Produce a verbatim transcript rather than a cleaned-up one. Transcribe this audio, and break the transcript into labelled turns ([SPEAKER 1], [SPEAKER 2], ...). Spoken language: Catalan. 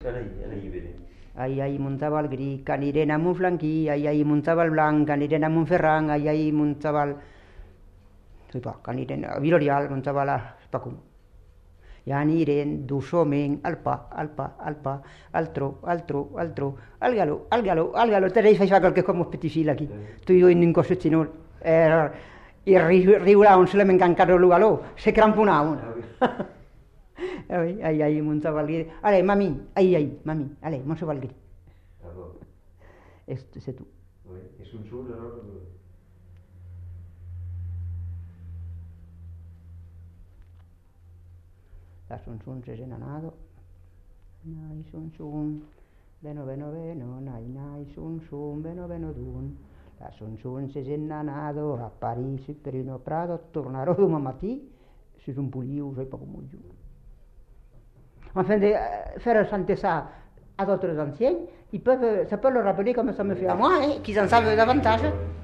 [SPEAKER 1] Ai, ai, muntava el gris, que anirem a Montflanquí, ai, ai, muntava el blanc, que anirem a Montferran, ai, ai, muntava el... que anirem a Vilorial, muntava la... Pacum. I anirem doçament al pa, al pa, al pa, al tro, al tro, al tro, al galó, al galó, al galó. Te deis fa qualche cosa petit fil aquí. Tu i jo in un cossetino. I riulavano solamente anche lo galó, se cramponavano. Ai, ai, ai, montava el gris. Ale, mami, ai, ai, mami, ale, monta el gris. Este c'est tout.
[SPEAKER 2] Oui, et Sun Tzu, alors
[SPEAKER 1] La Sun Tzu se n'è andato. Nai Sun Tzu, beno beno beno, nai nai Sun Tzu, beno beno dun. La Sun Tzu se n'è andato a Parigi per un prado, tornarò domani mattina, si sono pulito, sai poco molto. Enfin, de faire chanter ça à d'autres anciens, ils peuvent, ça peut leur rappeler comme ça me fait à moi, hein, qu'ils en savent davantage.